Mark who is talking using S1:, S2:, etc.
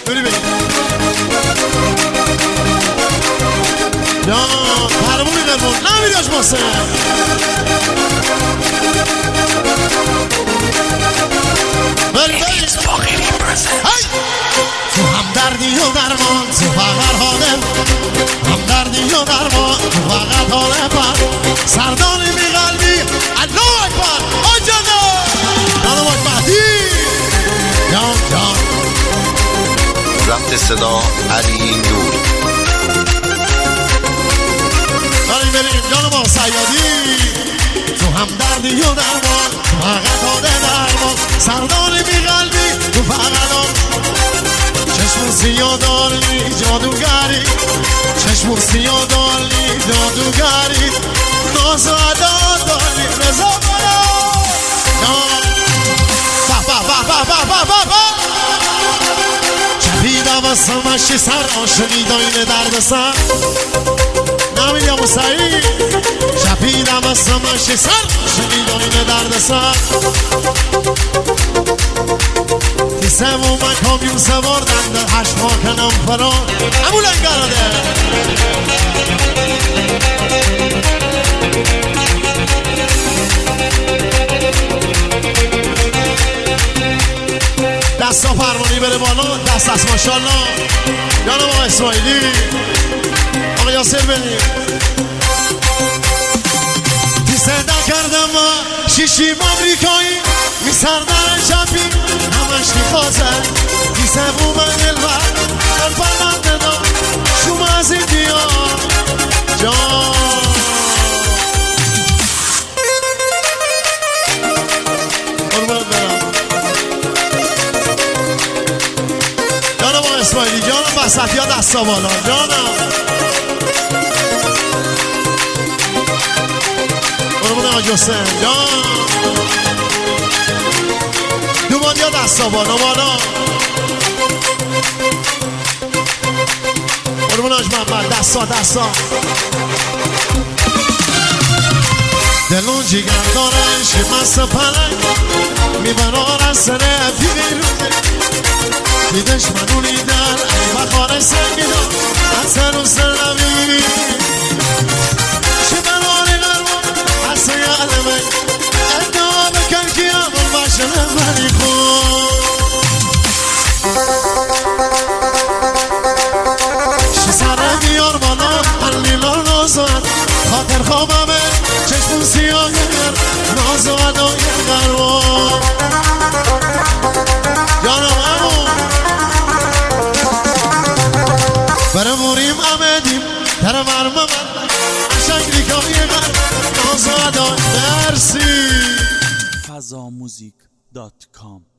S1: بری بگید یا پرمونی قرمون نمیداش محسن تو همدردی و درمان تو فقط حالم همدردی و درمان تو فقط حالم سردانی بی قلبی الله اکبر آجانا نانو مکمهدی یا
S2: ضبط صدا علی نور
S1: بریم جانم سیادی تو همدردی و درمان تو فقط حالم درمان سردانی بی قلبی تو فقط چشم سیاه داری جادوگری چشم سیاه داری جادوگری ناز و ادا داری رضا برا چپیدم از سمشی سر آشنیدا این درد سر نمیدیم و سعید چپیدم از سمشی سر آشنیدا این درد سر سوم کامیون سواردن در هشت ماه کنم فرار همون انگراده دستا فرمانی بره بالا دست از ماشالله یانم آقا اسماعیلی آقا یاسر بنی صدا کردم ما شیشیم آمریکایی می سردن چپی همش نفازن دیسه بو من الور در پرمنده دا شما از این دیار جان قربان برم جانم آقا اسماعیلی جانم بسطی ها دستا بالا جانم قربان آقا جسن جان دوبان یا دستا بالا بالا قربان آج محمد دستا دلون جیگر داره شمست پلنگ میبرار از سره پیروزه دیدش منونی در ای بخار سنگی دار از سر و سر نمیبینی شبراری قربان از سیال من ادعا بکن که امون باشن منی خود شی سره بیار بالا هر لیلار نازد خاطر خوابمه چشمون سیاه گر نازو ادای قربان جانم امون برموریم امدیم در مرمم عشق ریکای قرب نازو ادای مرسی
S3: fazamuzik.com